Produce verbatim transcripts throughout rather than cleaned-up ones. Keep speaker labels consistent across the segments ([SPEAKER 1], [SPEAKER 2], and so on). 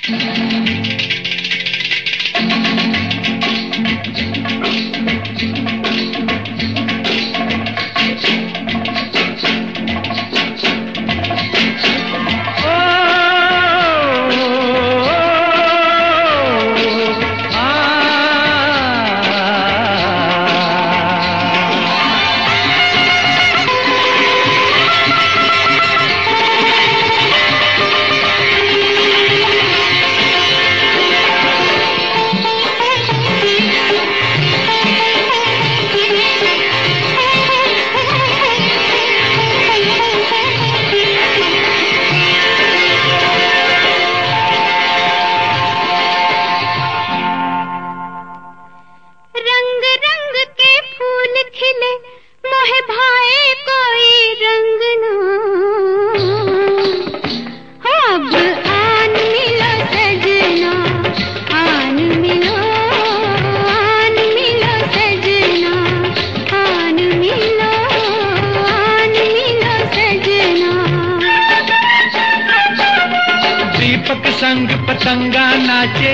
[SPEAKER 1] संग पतंगा नाचे,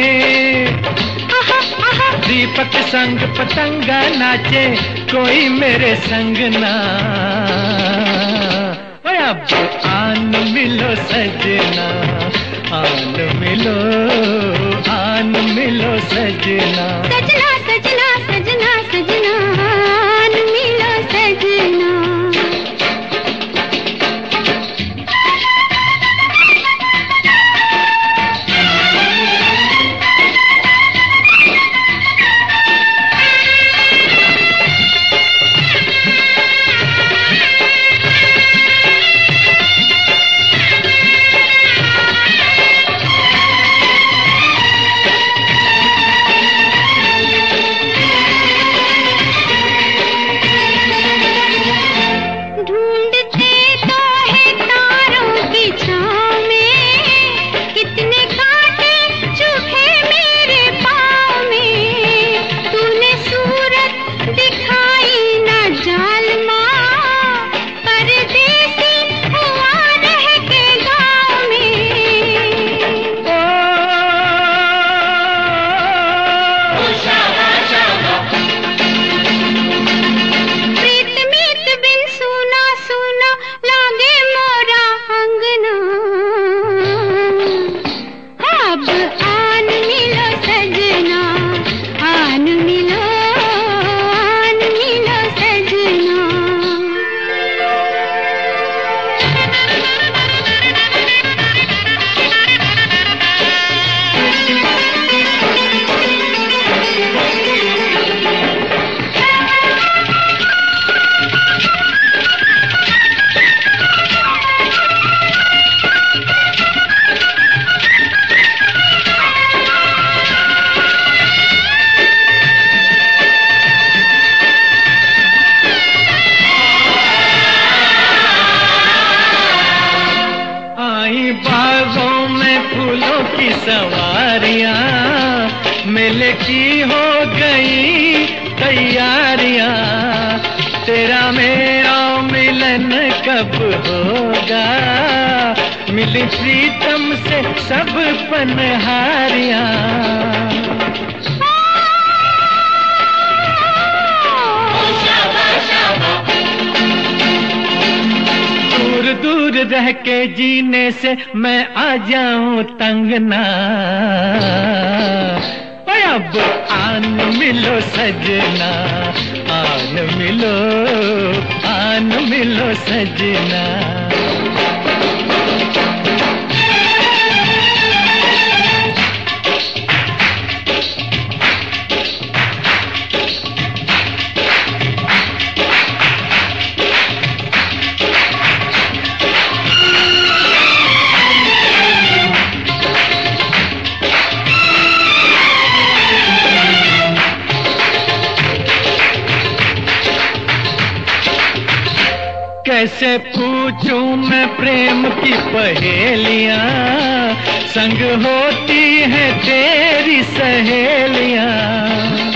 [SPEAKER 1] दीपक संग पतंगा नाचे, कोई मेरे संग ना। अब आन मिलो सजना, आन मिलो, आन मिलो सजना,
[SPEAKER 2] सजना सजना सजना सजना, आन मिलो सजना।
[SPEAKER 1] बागों में फूलों की सवारियां, मेले की हो गई तैयारियां, तेरा मेरा मिलन कब होगा, मिली प्रीतम से सब पनहारियां। दूर रह के जीने से मैं आ जाऊं तंग ना। अब आन मिलो सजना, आन मिलो, आन मिलो सजना। कैसे पूछूं मैं प्रेम की पहेलियां, संग होती हैं तेरी सहेलियां।